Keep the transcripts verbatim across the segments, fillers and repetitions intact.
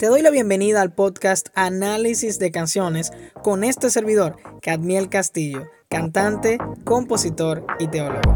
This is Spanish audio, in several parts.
Te doy la bienvenida al podcast Análisis de Canciones con este servidor, Cadmiel Castillo, cantante, compositor y teólogo.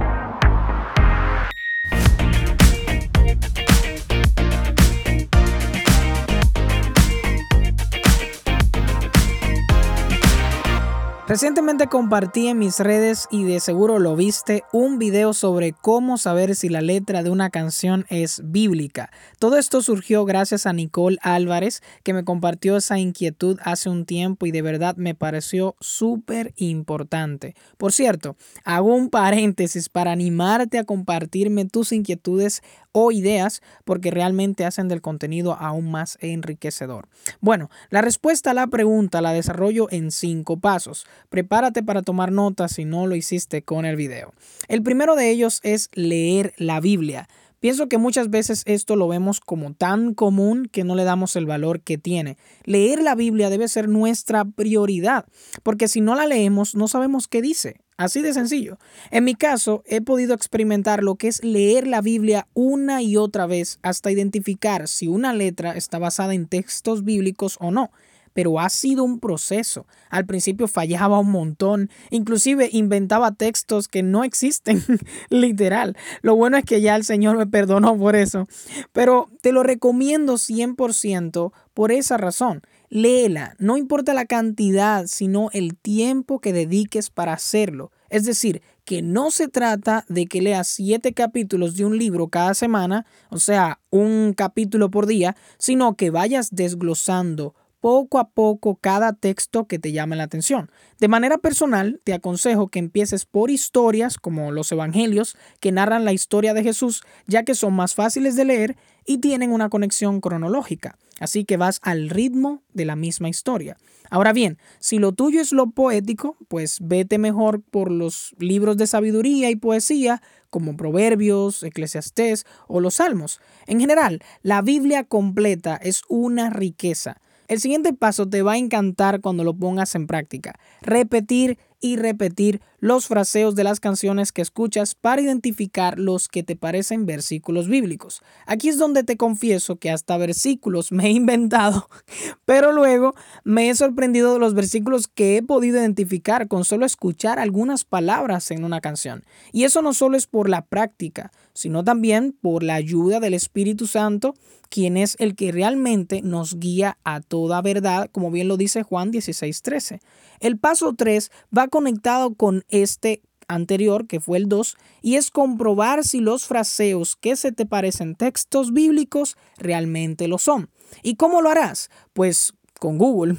Recientemente compartí en mis redes, y de seguro lo viste, un video sobre cómo saber si la letra de una canción es bíblica. Todo esto surgió gracias a Nicole Álvarez, que me compartió esa inquietud hace un tiempo y de verdad me pareció súper importante. Por cierto, hago un paréntesis para animarte a compartirme tus inquietudes o ideas porque realmente hacen del contenido aún más enriquecedor. Bueno, la respuesta a la pregunta la desarrollo en cinco pasos. Prepárate para tomar notas si no lo hiciste con el video. El primero de ellos es leer la Biblia. Pienso que muchas veces esto lo vemos como tan común que no le damos el valor que tiene. Leer la Biblia debe ser nuestra prioridad, porque si no la leemos no sabemos qué dice. Así de sencillo. En mi caso, he podido experimentar lo que es leer la Biblia una y otra vez hasta identificar si una letra está basada en textos bíblicos o no. Pero ha sido un proceso. Al principio fallaba un montón, inclusive inventaba textos que no existen, literal. Lo bueno es que ya el Señor me perdonó por eso. Pero te lo recomiendo cien por ciento por esa razón. Léela, no importa la cantidad, sino el tiempo que dediques para hacerlo. Es decir, que no se trata de que leas siete capítulos de un libro cada semana, o sea, un capítulo por día, sino que vayas desglosando poco a poco cada texto que te llame la atención. De manera personal, te aconsejo que empieces por historias como los evangelios que narran la historia de Jesús, ya que son más fáciles de leer y tienen una conexión cronológica. Así que vas al ritmo de la misma historia. Ahora bien, si lo tuyo es lo poético, pues vete mejor por los libros de sabiduría y poesía como Proverbios, Eclesiastés o los Salmos. En general, la Biblia completa es una riqueza. El siguiente paso te va a encantar cuando lo pongas en práctica. Repetir y repetir los fraseos de las canciones que escuchas para identificar los que te parecen versículos bíblicos. Aquí es donde te confieso que hasta versículos me he inventado, pero luego me he sorprendido de los versículos que he podido identificar con solo escuchar algunas palabras en una canción. Y eso no solo es por la práctica, sino también por la ayuda del Espíritu Santo, quien es el que realmente nos guía a toda verdad, como bien lo dice Juan dieciséis trece. El paso tres va conectado con este anterior, que fue el dos, y es comprobar si los fraseos que se te parecen textos bíblicos realmente lo son. ¿Y cómo lo harás? Pues con Google.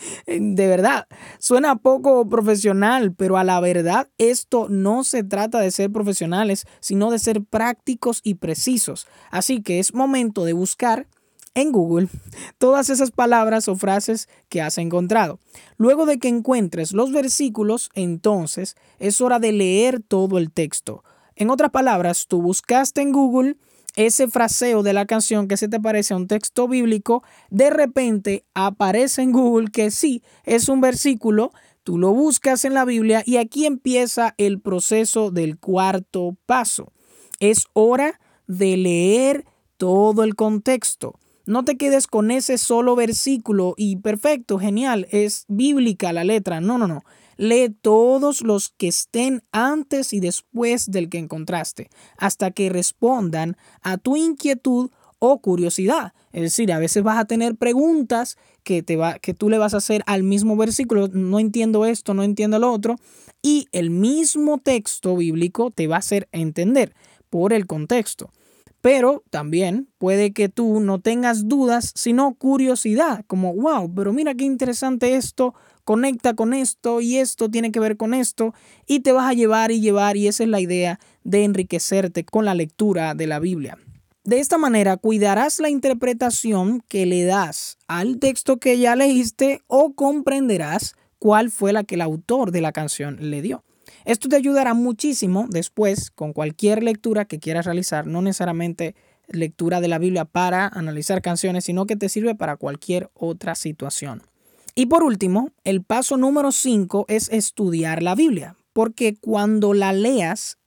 De verdad, suena poco profesional, pero a la verdad esto no se trata de ser profesionales, sino de ser prácticos y precisos. Así que es momento de buscar en Google todas esas palabras o frases que has encontrado. Luego de que encuentres los versículos, entonces es hora de leer todo el texto. En otras palabras, tú buscaste en Google ese fraseo de la canción que se te parece a un texto bíblico, de repente aparece en Google que sí, es un versículo, tú lo buscas en la Biblia y aquí empieza el proceso del cuarto paso. Es hora de leer todo el contexto. No te quedes con ese solo versículo y perfecto, genial, es bíblica la letra. No, no, no. Lee todos los que estén antes y después del que encontraste, hasta que respondan a tu inquietud o curiosidad. Es decir, a veces vas a tener preguntas que, te va, que tú le vas a hacer al mismo versículo. No entiendo esto, no entiendo lo otro. Y el mismo texto bíblico te va a hacer entender por el contexto. Pero también puede que tú no tengas dudas, sino curiosidad, como wow, pero mira qué interesante esto, conecta con esto y esto tiene que ver con esto, y te vas a llevar y llevar, y esa es la idea de enriquecerte con la lectura de la Biblia. De esta manera cuidarás la interpretación que le das al texto que ya leíste o comprenderás cuál fue la que el autor de la canción le dio. Esto te ayudará muchísimo después con cualquier lectura que quieras realizar, no necesariamente lectura de la Biblia para analizar canciones, sino que te sirve para cualquier otra situación. Y por último, el paso número cinco es estudiar la Biblia, porque cuando la leas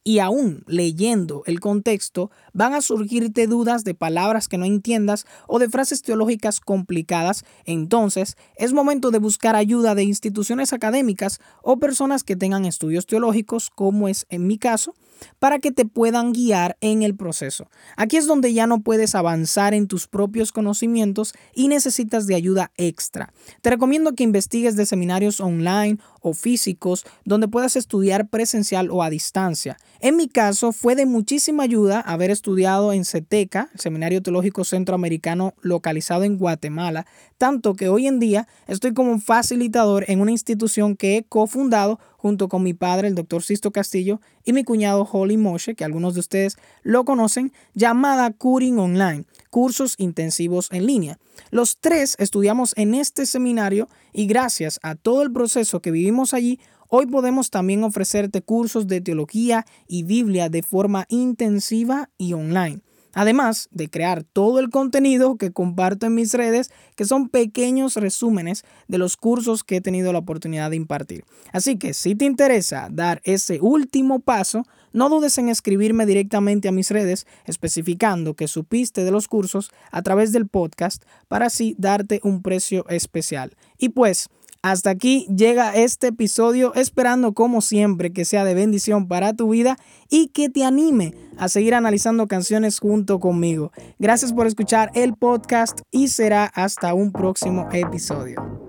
Y aún leyendo el contexto, van a surgirte dudas de palabras que no entiendas o de frases teológicas complicadas. Entonces, es momento de buscar ayuda de instituciones académicas o personas que tengan estudios teológicos, como es en mi caso, para que te puedan guiar en el proceso. Aquí es donde ya no puedes avanzar en tus propios conocimientos y necesitas de ayuda extra. Te recomiendo que investigues de seminarios online o físicos donde puedas estudiar presencial o a distancia. En mi caso, fue de muchísima ayuda haber estudiado en CETECA, el Seminario Teológico Centroamericano localizado en Guatemala, tanto que hoy en día estoy como facilitador en una institución que he cofundado junto con mi padre, el doctor Sisto Castillo, y mi cuñado Holly Moshe, que algunos de ustedes lo conocen, llamada Curing Online, cursos intensivos en línea. Los tres estudiamos en este seminario y gracias a todo el proceso que vivimos allí, hoy podemos también ofrecerte cursos de teología y Biblia de forma intensiva y online. Además de crear todo el contenido que comparto en mis redes, que son pequeños resúmenes de los cursos que he tenido la oportunidad de impartir. Así que si te interesa dar ese último paso, no dudes en escribirme directamente a mis redes especificando que supiste de los cursos a través del podcast para así darte un precio especial. Y pues, hasta aquí llega este episodio, esperando como siempre que sea de bendición para tu vida y que te anime a seguir analizando canciones junto conmigo. Gracias por escuchar el podcast y será hasta un próximo episodio.